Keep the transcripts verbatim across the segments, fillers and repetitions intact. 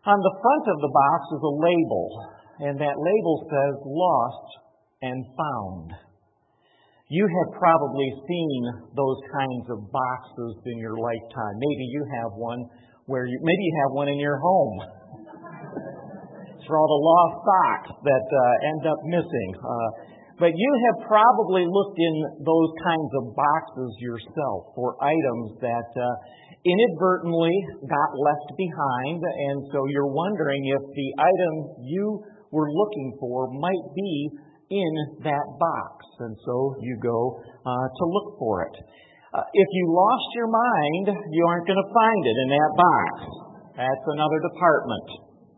On the front of the box is a label, and that label says lost and found. You have probably seen those kinds of boxes in your lifetime. Maybe you have one where you, maybe you have one in your home. It's for all the lost socks that uh, end up missing. Uh, but you have probably looked in those kinds of boxes yourself for items that uh, inadvertently got left behind, and so you're wondering if the item you were looking for might be in that box, and so you go uh, to look for it. Uh, if you lost your mind, you aren't going to find it in that box. That's another department.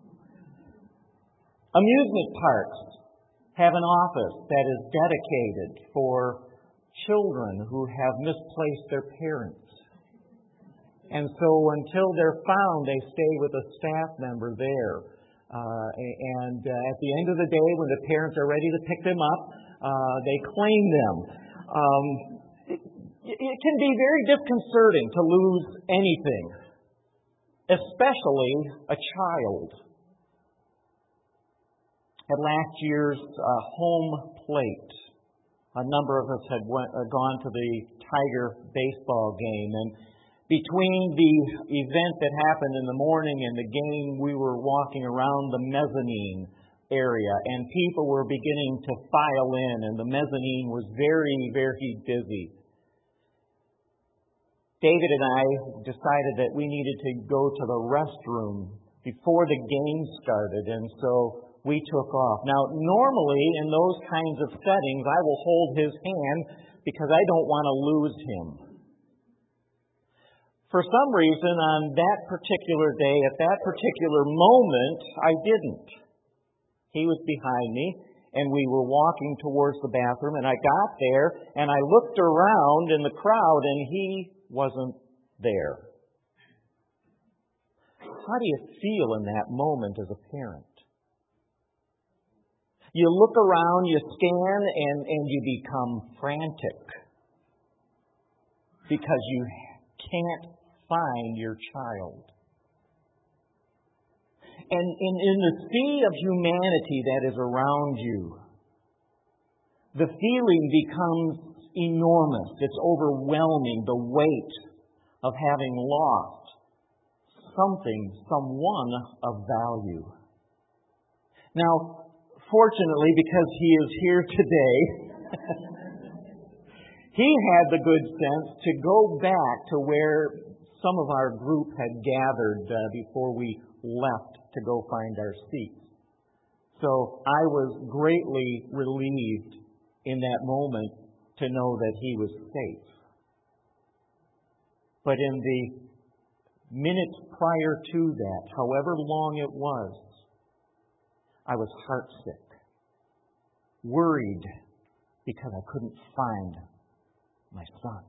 Amusement parks have an office that is dedicated for children who have misplaced their parents. And so until they're found, they stay with a staff member there. Uh, and uh, at the end of the day, when the parents are ready to pick them up, uh, they claim them. Um, it, it can be very disconcerting to lose anything, especially a child. At last year's uh, home plate, a number of us had went, uh, gone to the Tiger baseball game, and between the event that happened in the morning and the game, we were walking around the mezzanine area, and people were beginning to file in, and the mezzanine was very, very busy. David and I decided that we needed to go to the restroom before the game started, and so we took off. Now, normally in those kinds of settings, I will hold his hand because I don't want to lose him. For some reason, on that particular day, at that particular moment, I didn't. He was behind me, and we were walking towards the bathroom, and I got there, and I looked around in the crowd, and he wasn't there. How do you feel in that moment as a parent? You look around, you scan, and, and you become frantic because you can't find your child. And in, in the sea of humanity that is around you, the feeling becomes enormous. It's overwhelming, the weight of having lost something, someone of value. Now, fortunately, because he is here today, he had the good sense to go back to where some of our group had gathered uh, before we left to go find our seats. So I was greatly relieved in that moment to know that he was safe. But in the minutes prior to that, however long it was, I was heartsick, worried because I couldn't find my son.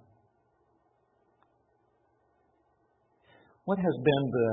What has been the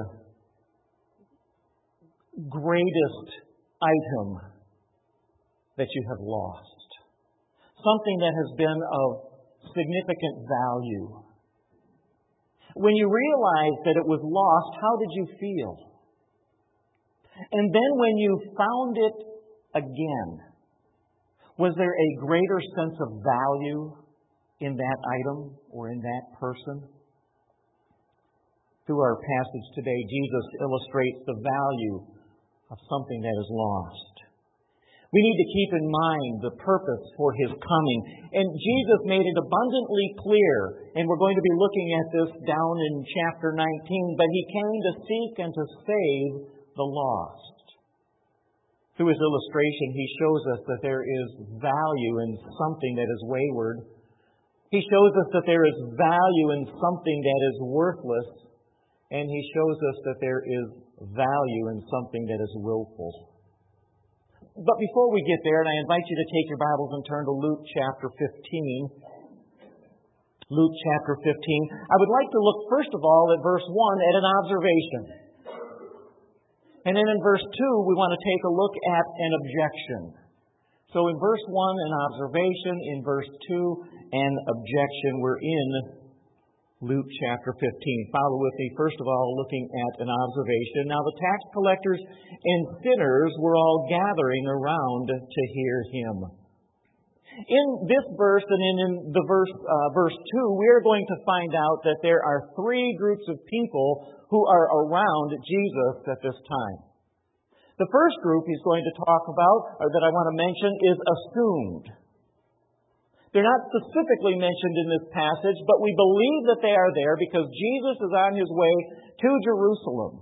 greatest item that you have lost? Something that has been of significant value. When you realized that it was lost, how did you feel? And then when you found it again, was there a greater sense of value in that item or in that person? Through our passage today, Jesus illustrates the value of something that is lost. We need to keep in mind the purpose for His coming. And Jesus made it abundantly clear, and we're going to be looking at this down in chapter nineteen, but He came to seek and to save the lost. Through His illustration, He shows us that there is value in something that is wayward. He shows us that there is value in something that is worthless. And He shows us that there is value in something that is willful. But before we get there, and I invite you to take your Bibles and turn to Luke chapter fifteen. Luke chapter fifteen. I would like to look first of all at verse one at an observation. And then in verse two, we want to take a look at an objection. So in verse one, an observation. In verse two, an objection. We're in Luke chapter fifteen. Follow with me, first of all, looking at an observation. Now the tax collectors and sinners were all gathering around to hear him. In this verse and in, in the verse uh, verse two, we are going to find out that there are three groups of people who are around Jesus at this time. The first group he's going to talk about, or that I want to mention, is assumed. They're not specifically mentioned in this passage, but we believe that they are there because Jesus is on his way to Jerusalem.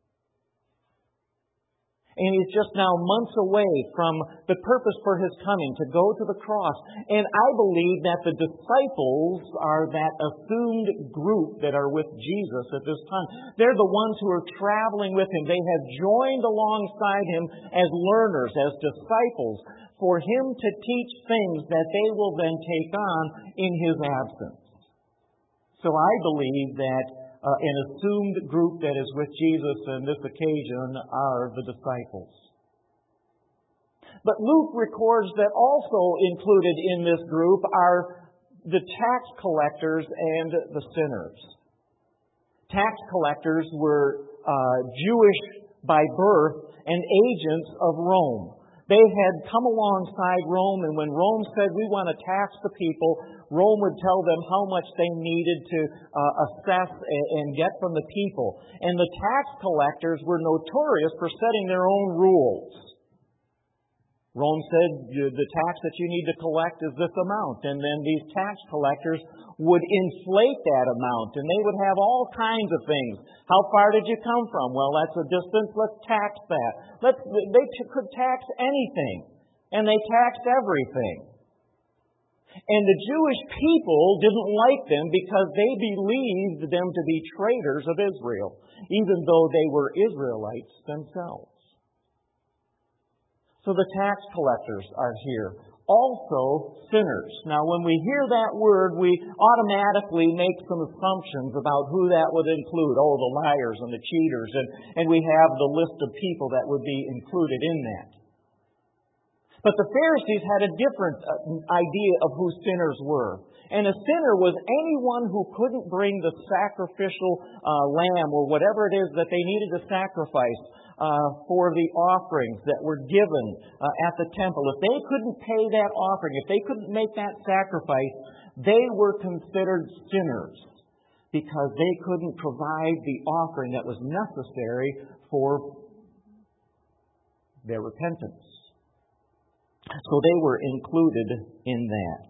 And he's just now months away from the purpose for his coming, to go to the cross. And I believe that the disciples are that assumed group that are with Jesus at this time. They're the ones who are traveling with him. They have joined alongside him as learners, as disciples, for him to teach things that they will then take on in his absence. So I believe that Uh, an assumed group that is with Jesus on this occasion are the disciples. But Luke records that also included in this group are the tax collectors and the sinners. Tax collectors were uh, Jewish by birth and agents of Rome. They had come alongside Rome, and when Rome said, we want to tax the people, Rome would tell them how much they needed to uh, assess and get from the people. And the tax collectors were notorious for setting their own rules. Rome said, the tax that you need to collect is this amount. And then these tax collectors would inflate that amount, and they would have all kinds of things. How far did you come from? Well, that's a distance. Let's tax that. Let's, they t- could tax anything, and they taxed everything. And the Jewish people didn't like them because they believed them to be traitors of Israel, even though they were Israelites themselves. So the tax collectors are here. Also, sinners. Now, when we hear that word, we automatically make some assumptions about who that would include. Oh, the liars and the cheaters. And, and we have the list of people that would be included in that. But the Pharisees had a different idea of who sinners were. And a sinner was anyone who couldn't bring the sacrificial uh, lamb or whatever it is that they needed to sacrifice uh, for the offerings that were given uh, at the temple. If they couldn't pay that offering, if they couldn't make that sacrifice, they were considered sinners because they couldn't provide the offering that was necessary for their repentance. So they were included in that.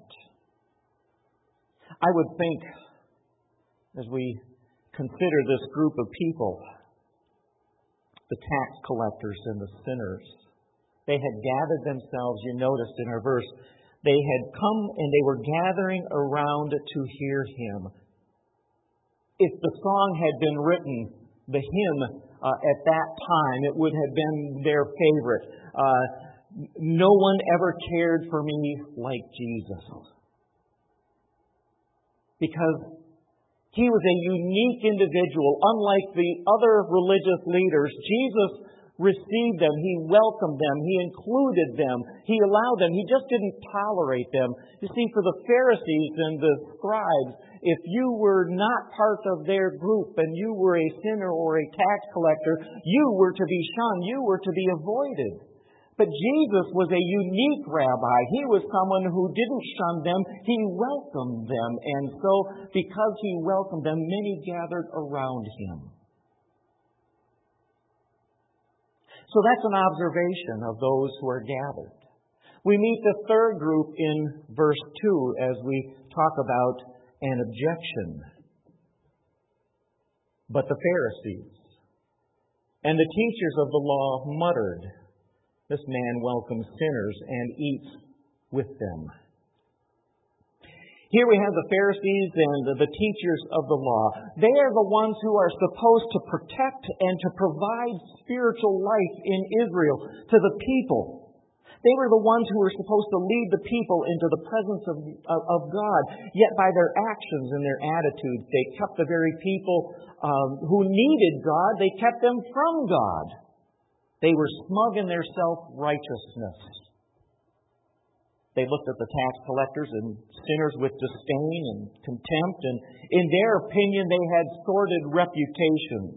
I would think, as we consider this group of people, the tax collectors and the sinners, they had gathered themselves, you noticed in our verse, they had come and they were gathering around to hear him. If the song had been written, the hymn uh, at that time, it would have been their favorite. Uh, No one ever cared for me like Jesus. Because he was a unique individual. Unlike the other religious leaders, Jesus received them. He welcomed them. He included them. He allowed them. He just didn't tolerate them. You see, for the Pharisees and the scribes, if you were not part of their group and you were a sinner or a tax collector, you were to be shunned. You were to be avoided. But Jesus was a unique rabbi. He was someone who didn't shun them. He welcomed them. And so, because he welcomed them, many gathered around him. So that's an observation of those who are gathered. We meet the third group in verse two as we talk about an objection. But the Pharisees and the teachers of the law muttered, "This man welcomes sinners and eats with them." Here we have the Pharisees and the teachers of the law. They are the ones who are supposed to protect and to provide spiritual life in Israel to the people. They were the ones who were supposed to lead the people into the presence of, of, of God. Yet by their actions and their attitudes, they kept the very people um, who needed God, they kept them from God. They were smug in their self-righteousness. They looked at the tax collectors and sinners with disdain and contempt, and in their opinion, they had sordid reputations.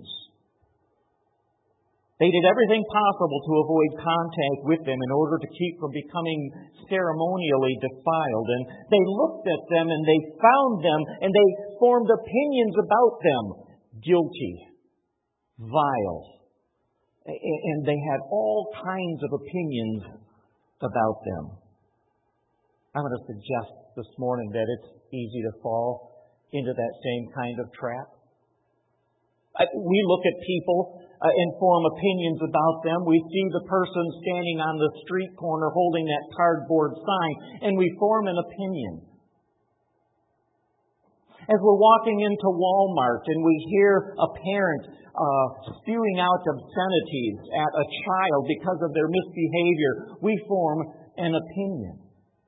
They did everything possible to avoid contact with them in order to keep from becoming ceremonially defiled. And they looked at them and they found them and they formed opinions about them. Guilty, vile, and they had all kinds of opinions about them. I'm going to suggest this morning that it's easy to fall into that same kind of trap. We look at people uh, and form opinions about them. We see the person standing on the street corner holding that cardboard sign, and we form an opinion. As we're walking into Walmart and we hear a parent uh, spewing out obscenities at a child because of their misbehavior, we form an opinion.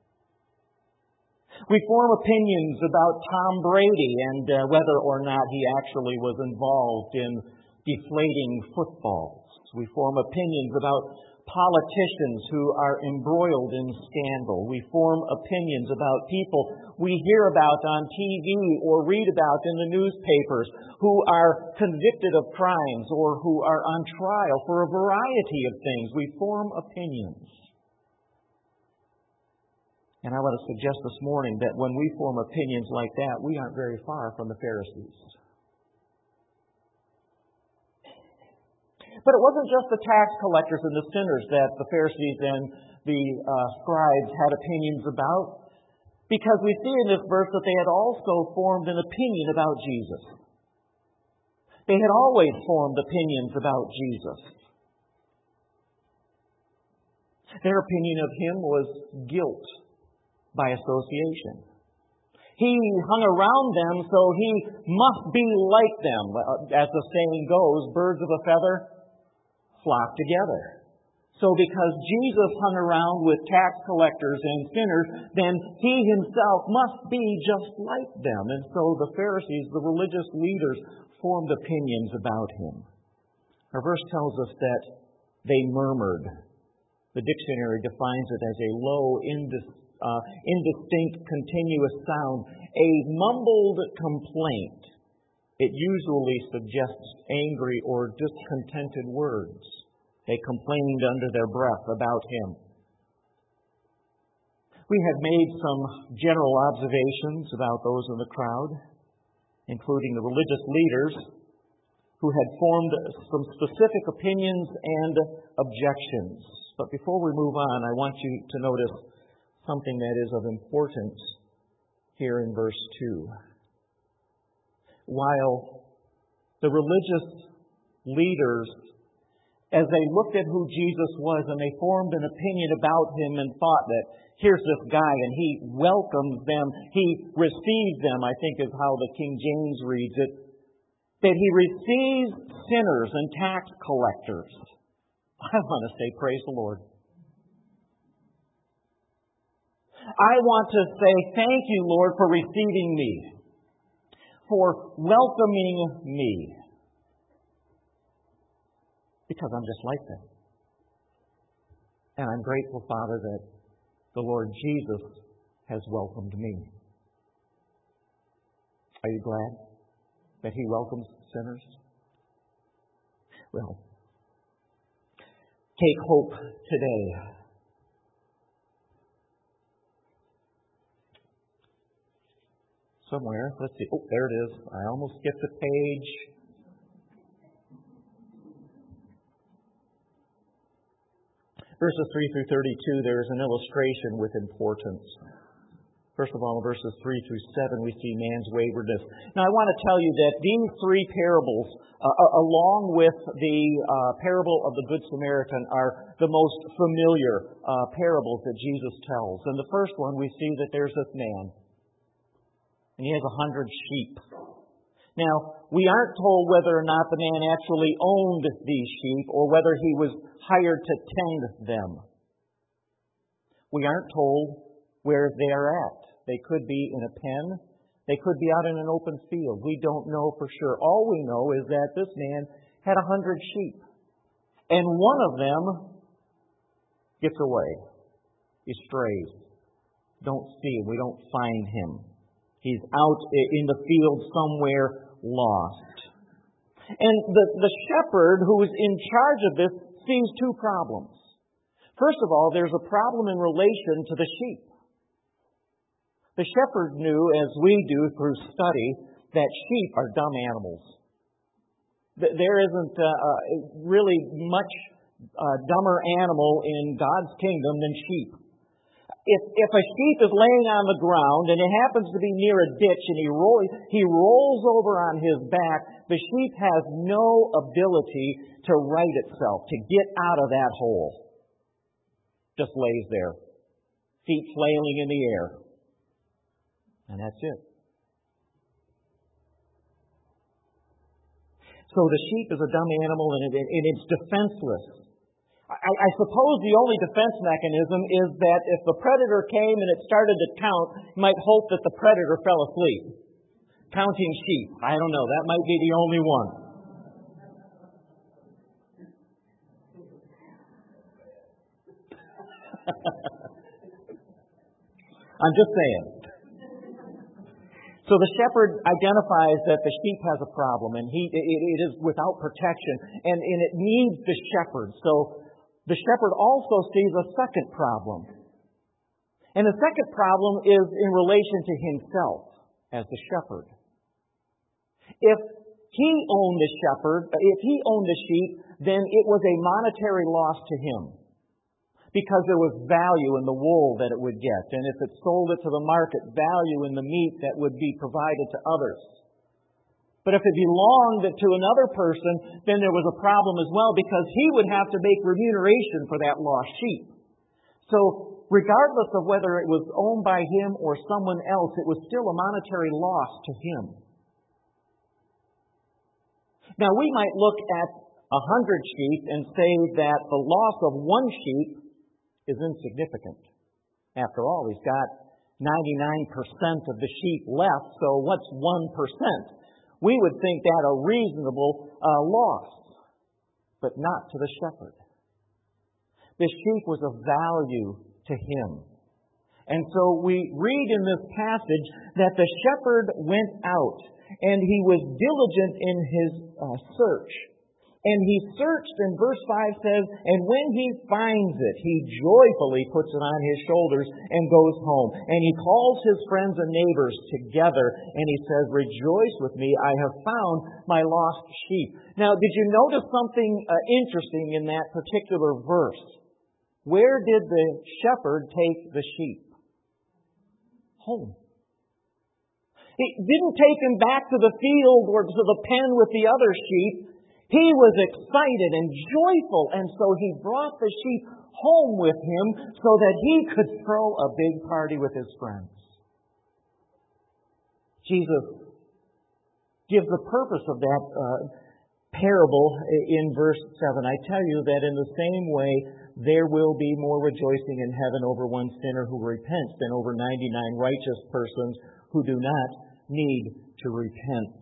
We form opinions about Tom Brady and uh, whether or not he actually was involved in deflating footballs. We form opinions about politicians who are embroiled in scandal. We form opinions about people we hear about on T V or read about in the newspapers who are convicted of crimes or who are on trial for a variety of things. We form opinions. And I want to suggest this morning that when we form opinions like that, we aren't very far from the Pharisees. But it wasn't just the tax collectors and the sinners that the Pharisees and the uh, scribes had opinions about, because we see in this verse that they had also formed an opinion about Jesus. They had always formed opinions about Jesus. Their opinion of him was guilt by association. He hung around them, so he must be like them. As the saying goes, birds of a feather flock together. So because Jesus hung around with tax collectors and sinners, then he himself must be just like them. And so the Pharisees, the religious leaders, formed opinions about him. Our verse tells us that they murmured. The dictionary defines it as a low, indis- uh, indistinct, continuous sound, a mumbled complaint. It usually suggests angry or discontented words. They complained under their breath about him. We have made some general observations about those in the crowd, including the religious leaders who had formed some specific opinions and objections. But before we move on, I want you to notice something that is of importance here in verse two. While the religious leaders, as they looked at who Jesus was and they formed an opinion about him and thought that here's this guy and he welcomes them, he receives them, I think is how the King James reads it, that he receives sinners and tax collectors. I want to say, praise the Lord. I want to say, thank you, Lord, for receiving me, for welcoming me, because I'm just like them. And I'm grateful, Father, that the Lord Jesus has welcomed me. Are you glad that he welcomes sinners? Well, take hope today. Somewhere, let's see. Oh, there it is. I almost skipped a page. Verses three through thirty-two, there is an illustration with importance. First of all, in verses three through seven, we see man's waywardness. Now, I want to tell you that these three parables, uh, along with the uh, parable of the Good Samaritan, are the most familiar uh, parables that Jesus tells. In the first one, we see that there's this man, and he has a hundred sheep. Now, we aren't told whether or not the man actually owned these sheep or whether he was hired to tend them. We aren't told where they are at. They could be in a pen. They could be out in an open field. We don't know for sure. All we know is that this man had a hundred sheep. And one of them gets away. He strays. don't see him. We don't find him. He's out in the field somewhere lost. And the, the shepherd who is in charge of this sees two problems. First of all, there's a problem in relation to the sheep. The shepherd knew, as we do through study, that sheep are dumb animals. There isn't uh, really much uh, dumber animal in God's kingdom than sheep. If, if a sheep is laying on the ground and it happens to be near a ditch and he, roll, he rolls over on his back, the sheep has no ability to right itself, to get out of that hole. Just lays there, feet flailing in the air. And that's it. So the sheep is a dumb animal and, it, and it's defenseless. I, I suppose the only defense mechanism is that if the predator came and it started to count, you might hope that the predator fell asleep. Counting sheep. I don't know. That might be the only one. I'm just saying. So the shepherd identifies that the sheep has a problem, and he it, it is without protection, and, and it needs the shepherd. So the shepherd also sees a second problem. And the second problem is in relation to himself as the shepherd. If he owned the shepherd, if he owned the sheep, then it was a monetary loss to him. Because there was value in the wool that it would get. And if it sold it to the market, value in the meat that would be provided to others. But if it belonged to another person, then there was a problem as well, because he would have to make remuneration for that lost sheep. So regardless of whether it was owned by him or someone else, it was still a monetary loss to him. Now we might look at a hundred sheep and say that the loss of one sheep is insignificant. After all, he's got ninety-nine percent of the sheep left, so what's one percent? We would think that a reasonable uh, loss, but not to the shepherd. The sheep was of value to him. And so we read in this passage that the shepherd went out and he was diligent in his uh, search. And he searched, and verse five says, and when he finds it, he joyfully puts it on his shoulders and goes home. And he calls his friends and neighbors together, and he says, rejoice with me, I have found my lost sheep. Now, did you notice something uh, interesting in that particular verse? Where did the shepherd take the sheep? Home. He didn't take him back to the field or to the pen with the other sheep. He was excited and joyful, and so he brought the sheep home with him so that he could throw a big party with his friends. Jesus gives the purpose of that uh, parable in verse seven. I tell you that in the same way there will be more rejoicing in heaven over one sinner who repents than over ninety-nine righteous persons who do not need to repent.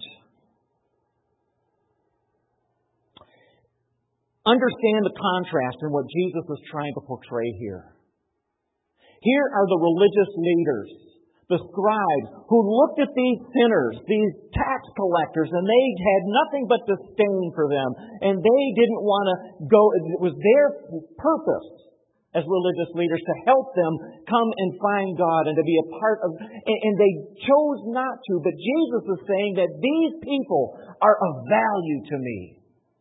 Understand the contrast in what Jesus is trying to portray here. Here are the religious leaders, the scribes, who looked at these sinners, these tax collectors, and they had nothing but disdain for them. And they didn't want to go, it was their purpose as religious leaders to help them come and find God and to be a part of, and they chose not to. But Jesus is saying that these people are of value to me.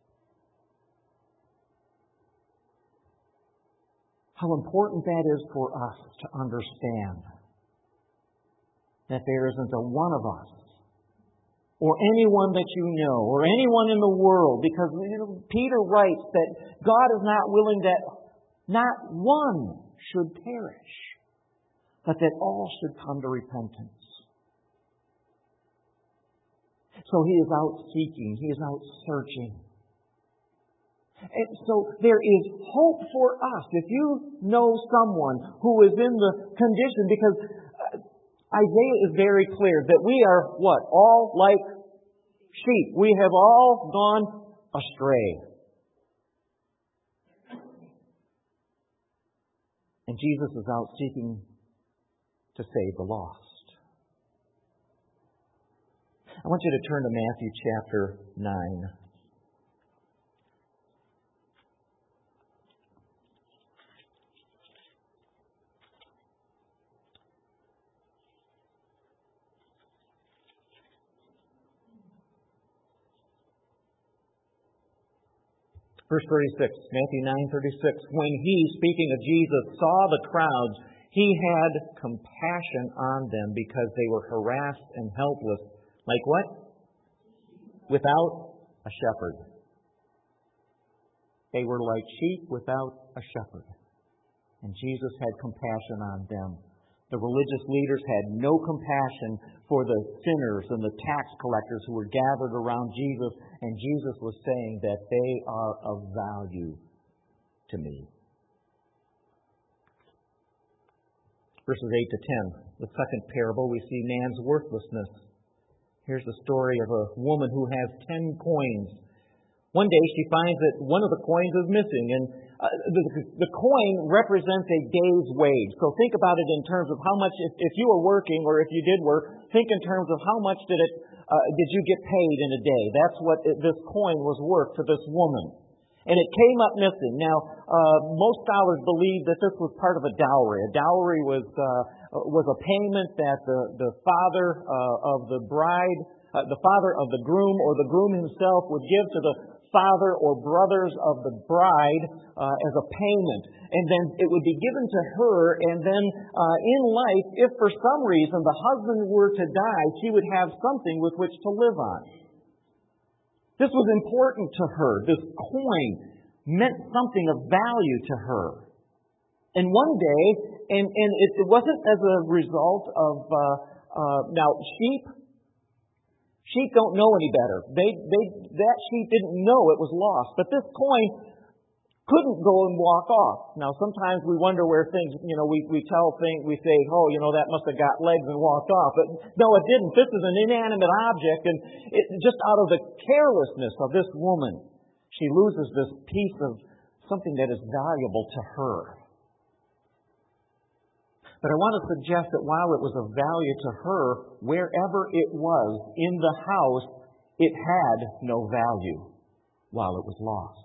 How important that is for us to understand that there isn't a one of us or anyone that you know or anyone in the world, because you know, Peter writes that God is not willing that not one should perish, but that all should come to repentance. So he is out seeking, he is out searching. And so there is hope for us. If you know someone who is in the condition, because Isaiah is very clear that we are what? All like sheep. We have all gone astray. And Jesus is out seeking to save the lost. I want you to turn to Matthew chapter nine. Verse thirty-six, Matthew nine thirty-six. When he, speaking of Jesus, saw the crowds, he had compassion on them because they were harassed and helpless. Like what? Without a shepherd. They were like sheep without a shepherd. And Jesus had compassion on them. The religious leaders had no compassion for the sinners and the tax collectors who were gathered around Jesus, and Jesus was saying that they are of value to me. Verses eight to ten, the second parable, we see man's worthlessness. Here's the story of a woman who has ten coins. One day she finds that one of the coins is missing, and uh, the, the coin represents a day's wage. So think about it in terms of how much, if, if you were working or if you did work, think in terms of how much did it uh, did you get paid in a day. That's what it, this coin was worth to this woman. And it came up missing. Now, uh, most scholars believe that this was part of a dowry. A dowry was uh, was a payment that the, the father uh, of the bride, uh, the father of the groom or the groom himself would give to the father or brothers of the bride uh, as a payment. And then it would be given to her, and then uh, in life, if for some reason the husband were to die, she would have something with which to live on. This was important to her. This coin meant something of value to her. And one day, and, and it, it wasn't as a result of, uh, uh, now sheep, sheep don't know any better. They, they, that sheep didn't know it was lost. But this coin couldn't go and walk off. Now, sometimes we wonder where things, you know, we, we tell things, we say, oh, you know, that must have got legs and walked off. But no, it didn't. This is an inanimate object, and it, just out of the carelessness of this woman, she loses this piece of something that is valuable to her. But I want to suggest that while it was of value to her, wherever it was in the house, it had no value while it was lost.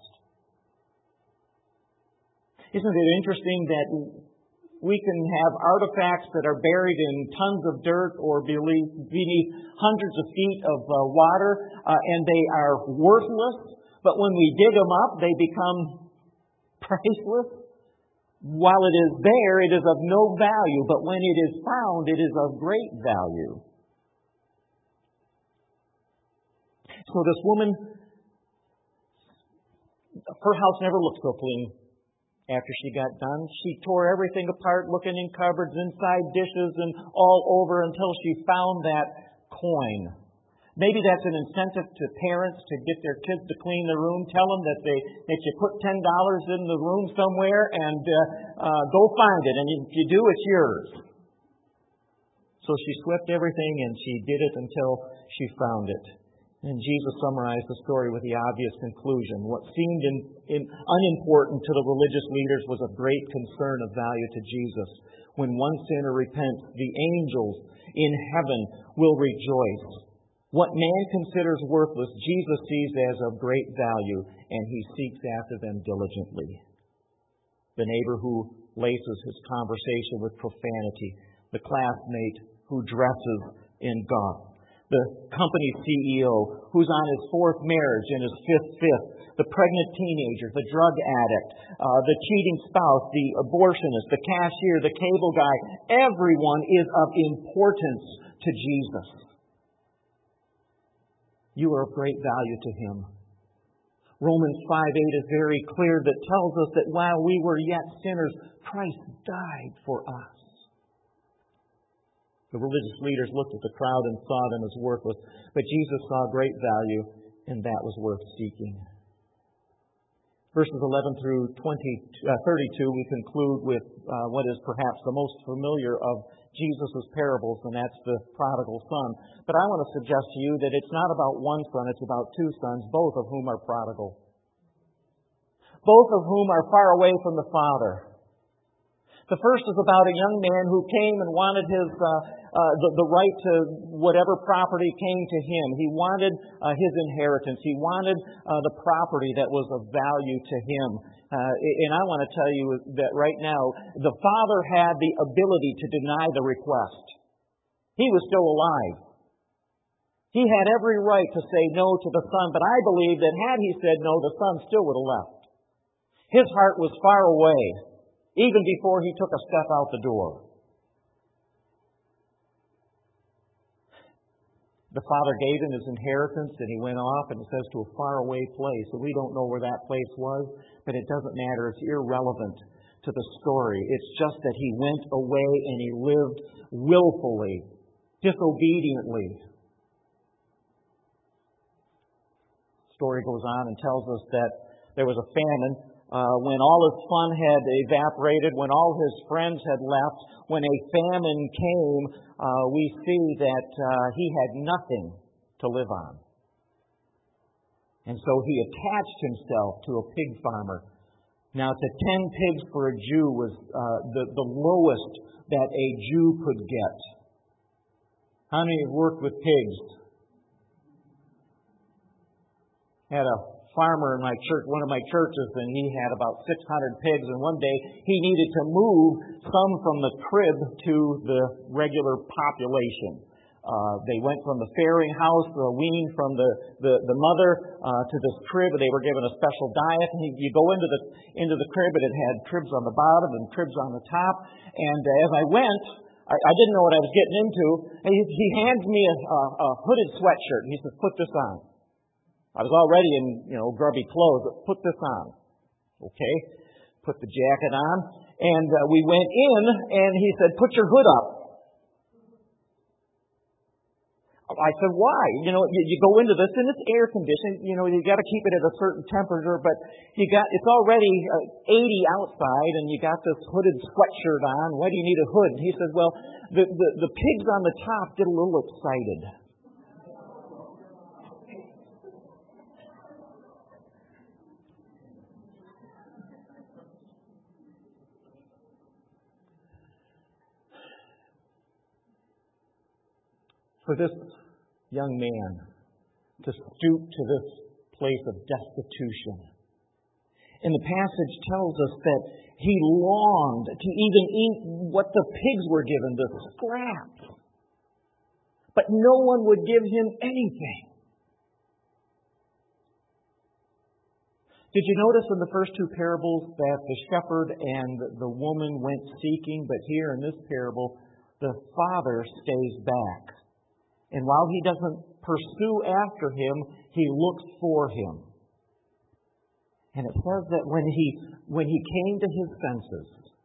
Isn't it interesting that we can have artifacts that are buried in tons of dirt or beneath hundreds of feet of uh, water, uh, and they are worthless, but when we dig them up, they become priceless? While it is there, it is of no value, but when it is found, it is of great value. So this woman, her house never looked so clean. After she got done, she tore everything apart, looking in cupboards, inside dishes, and all over until she found that coin. Maybe that's an incentive to parents to get their kids to clean the room. Tell them that they that you put ten dollars in the room somewhere and uh, uh, go find it. And if you do, it's yours. So she swept everything and she did it until she found it. And Jesus summarized the story with the obvious conclusion. What seemed in, in unimportant to the religious leaders was of great concern of value to Jesus. When one sinner repents, the angels in heaven will rejoice. What man considers worthless, Jesus sees as of great value, and he seeks after them diligently. The neighbor who laces his conversation with profanity, the classmate who dresses in gossip, the company C E O who's on his fourth marriage and his fifth fifth, the pregnant teenager, the drug addict, uh, the cheating spouse, the abortionist, the cashier, the cable guy, everyone is of importance to Jesus. You are of great value to him. Romans five eight is very clear that tells us that while we were yet sinners, Christ died for us. The religious leaders looked at the crowd and saw them as worthless, but Jesus saw great value, and that was worth seeking. Verses eleven through thirty-two, we conclude with uh, what is perhaps the most familiar of Jesus' parables, and that's the prodigal son. But I want to suggest to you that it's not about one son, it's about two sons, both of whom are prodigal. Both of whom are far away from the Father. The first is about a young man who came and wanted his uh, uh, the, the right to whatever property came to him. He wanted uh, his inheritance. He wanted uh, the property that was of value to him. Uh, and I want to tell you that right now, the father had the ability to deny the request. He was still alive. He had every right to say no to the son, but I believe that had he said no, the son still would have left. His heart was far away, even before he took a step out the door. The father gave him his inheritance, and he went off, and it says to a faraway place. And we don't know where that place was, but it doesn't matter. It's irrelevant to the story. It's just that he went away and he lived willfully, disobediently. The story goes on and tells us that there was a famine. Uh, when all his fun had evaporated, when all his friends had left, when a famine came, uh, we see that uh, he had nothing to live on. And so he attached himself to a pig farmer. Now, to ten pigs for a Jew was uh, the, the lowest that a Jew could get. How many have worked with pigs? Had a farmer in my church, one of my churches, and he had about six hundred pigs, and one day he needed to move some from the crib to the regular population. Uh, they went from the farrowing house, uh, weaned from the, the, the mother, uh, to this crib. They were given a special diet. And you go into the into the crib, and it had cribs on the bottom and cribs on the top. And uh, as I went, I, I didn't know what I was getting into. And he, he hands me a, a, a hooded sweatshirt, and he says, "Put this on." I was already in, you know, grubby clothes, but put this on. Okay. Put the jacket on. And uh, we went in, and he said, "Put your hood up." I said, "Why? You know, you, you go into this, and it's air conditioned. You know, you got to keep it at a certain temperature, but you got it's already uh, eighty outside, and you got this hooded sweatshirt on. Why do you need a hood?" And he said, "Well, the, the, the pigs on the top get a little excited." For this young man to stoop to this place of destitution. And the passage tells us that he longed to even eat what the pigs were given, the scraps. But no one would give him anything. Did you notice in the first two parables that the shepherd and the woman went seeking, but here in this parable, the father stays back. And while he doesn't pursue after him, he looks for him. And it says that when he when he came to his senses,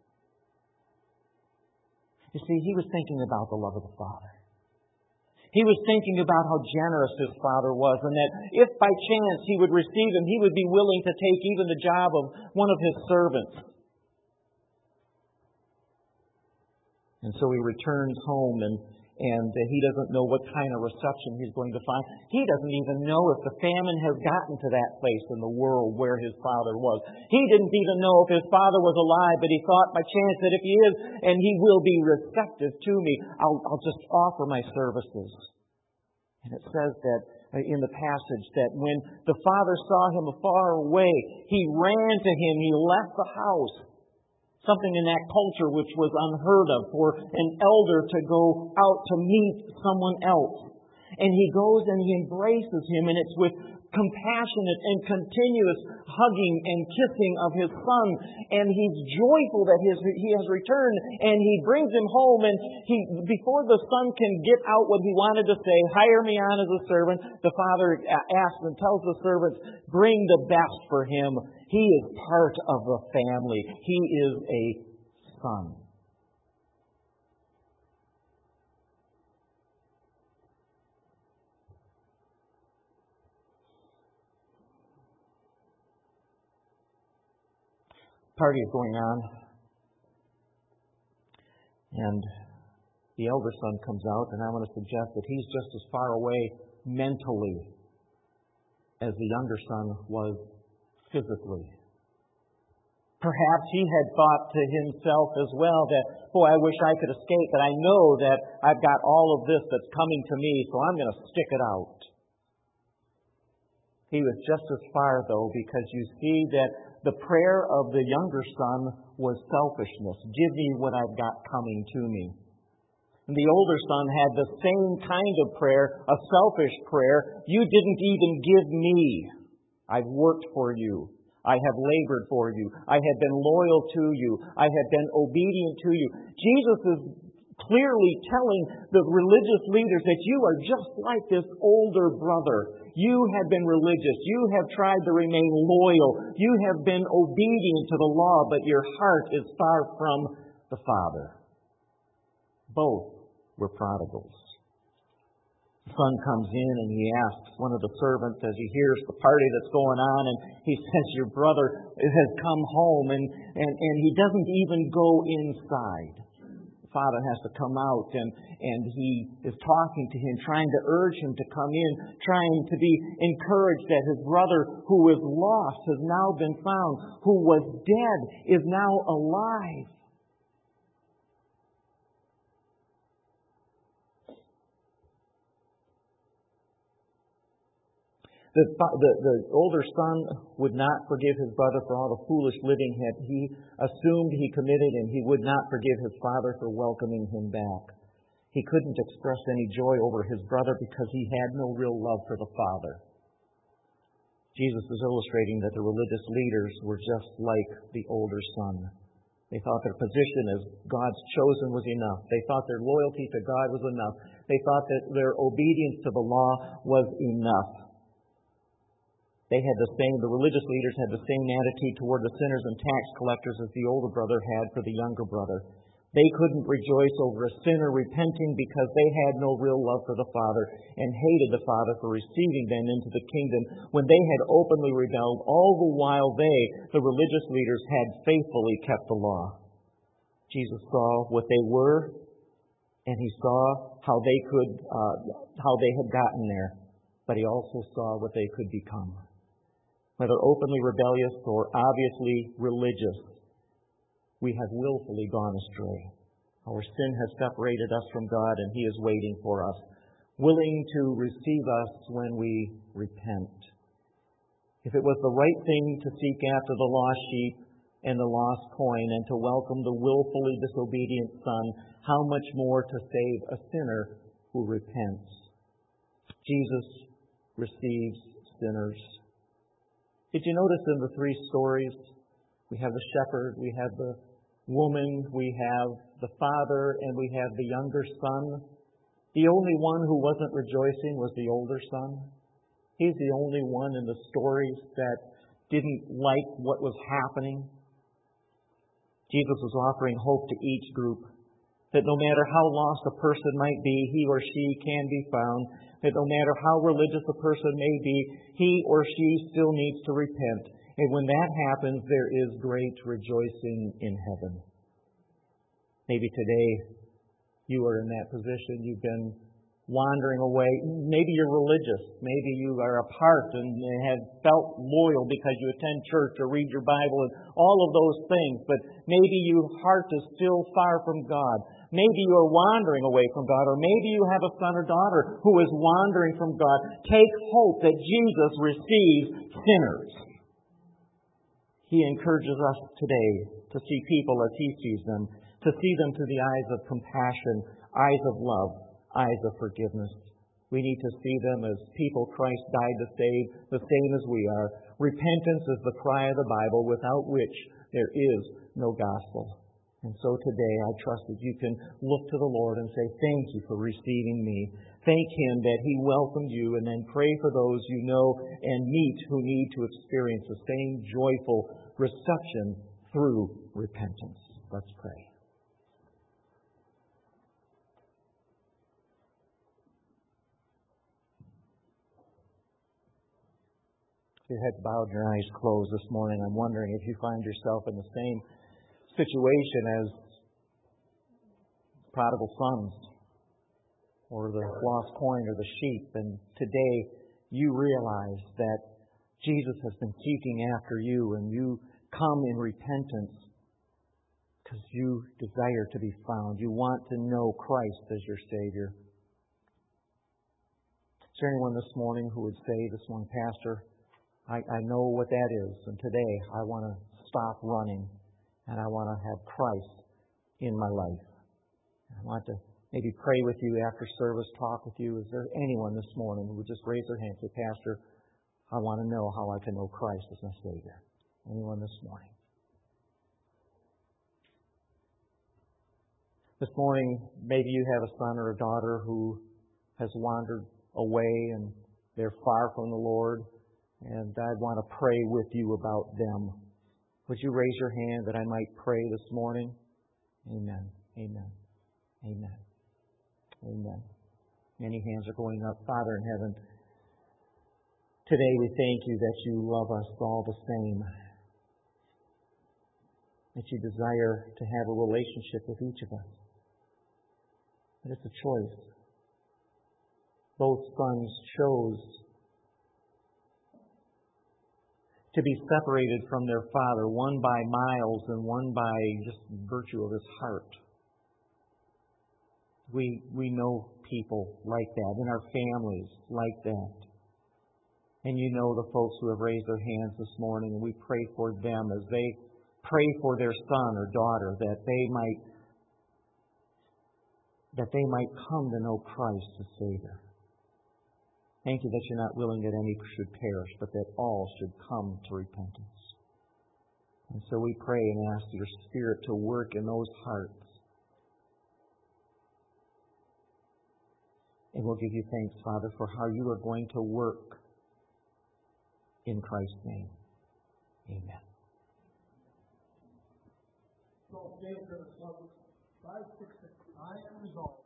you see, he was thinking about the love of the Father. He was thinking about how generous his Father was, and that if by chance he would receive him, he would be willing to take even the job of one of his servants. And so he returns home, and And he doesn't know what kind of reception he's going to find. He doesn't even know if the famine has gotten to that place in the world where his father was. He didn't even know if his father was alive, but he thought by chance that if he is, and he will be receptive to me, I'll, I'll just offer my services. And it says that in the passage that when the father saw him afar away, he ran to him, he left the house. Something in that culture which was unheard of for an elder to go out to meet someone else. And he goes and he embraces him, and it's with compassionate and continuous hugging and kissing of his son. And he's joyful that his, he has returned, and he brings him home. And he, before the son can get out what he wanted to say, "Hire me on as a servant," the father asks and tells the servants, "Bring the best for him. He is part of the family. He is a son." Party is going on, and the elder son comes out, and I want to suggest that he's just as far away mentally as the younger son was physically. Perhaps he had thought to himself as well that, boy, I wish I could escape, but I know that I've got all of this that's coming to me, so I'm going to stick it out. He was just as far, though, because you see that the prayer of the younger son was selfishness. Give me what I've got coming to me. And the older son had the same kind of prayer, a selfish prayer. You didn't even give me. I've worked for you. I have labored for you. I have been loyal to you. I have been obedient to you. Jesus is clearly telling the religious leaders that you are just like this older brother. You have been religious. You have tried to remain loyal. You have been obedient to the law, but your heart is far from the Father. Both were prodigals. The son comes in and he asks one of the servants as he hears the party that's going on, and he says, your brother has come home, and, and, and he doesn't even go inside. The father has to come out, and, and he is talking to him, trying to urge him to come in, trying to be encouraged that his brother who was lost has now been found, who was dead is now alive. The, the, the older son would not forgive his brother for all the foolish living that he assumed he committed, and he would not forgive his father for welcoming him back. He couldn't express any joy over his brother because he had no real love for the father. Jesus is illustrating that the religious leaders were just like the older son. They thought their position as God's chosen was enough. They thought their loyalty to God was enough. They thought that their obedience to the law was enough. They had the same, the religious leaders had the same attitude toward the sinners and tax collectors as the older brother had for the younger brother. They couldn't rejoice over a sinner repenting because they had no real love for the Father and hated the Father for receiving them into the kingdom when they had openly rebelled, all the while they, the religious leaders, had faithfully kept the law. Jesus saw what they were, and he saw how they could, uh, how they had gotten there, but he also saw what they could become. Whether openly rebellious or obviously religious, we have willfully gone astray. Our sin has separated us from God, and he is waiting for us, willing to receive us when we repent. If it was the right thing to seek after the lost sheep and the lost coin and to welcome the willfully disobedient son, how much more to save a sinner who repents? Jesus receives sinners. Did you notice in the three stories, we have the shepherd, we have the woman, we have the father, and we have the younger son? The only one who wasn't rejoicing was the older son. He's the only one in the stories that didn't like what was happening. Jesus was offering hope to each group, that no matter how lost a person might be, he or she can be found. That no matter how religious a person may be, he or she still needs to repent. And when that happens, there is great rejoicing in heaven. Maybe today you are in that position. You've been wandering away. Maybe you're religious. Maybe you are apart and have felt loyal because you attend church or read your Bible and all of those things. But maybe your heart is still far from God. Maybe you are wandering away from God, or maybe you have a son or daughter who is wandering from God. Take hope that Jesus receives sinners. He encourages us today to see people as he sees them, to see them through the eyes of compassion, eyes of love, eyes of forgiveness. We need to see them as people Christ died to save, the same as we are. Repentance is the cry of the Bible, without which there is no gospel. And so today I trust that you can look to the Lord and say, thank you for receiving me. Thank him that he welcomed you, and then pray for those you know and meet who need to experience the same joyful reception through repentance. Let's pray. Your heads bowed, your eyes closed this morning. I'm wondering if you find yourself in the same situation as prodigal sons or the lost coin or the sheep, and today you realize that Jesus has been seeking after you, and you come in repentance because you desire to be found. You want to know Christ as your Savior. Is there anyone this morning who would say this morning, Pastor, I, I know what that is, and today I want to stop running and I want to have Christ in my life. I want to maybe pray with you after service, talk with you. Is there anyone this morning who would just raise their hand and say, Pastor, I want to know how I can know Christ as my Savior? Anyone this morning? This morning, maybe you have a son or a daughter who has wandered away and they're far from the Lord, and I want to pray with you about them. Would you raise your hand that I might pray this morning? Amen. Amen. Amen. Amen. Many hands are going up. Father in heaven, today we thank you that you love us all the same, that you desire to have a relationship with each of us. And it's a choice. Both sons chose to be separated from their father, one by miles and one by just virtue of his heart. We we know people like that, in our families like that. And you know the folks who have raised their hands this morning, and we pray for them as they pray for their son or daughter, that they might that they might come to know Christ as Savior. Thank you that you're not willing that any should perish, but that all should come to repentance. And so we pray and ask your Spirit to work in those hearts. And we'll give you thanks, Father, for how you are going to work in Christ's name. Amen. So, David, five, six, six. I am resolved.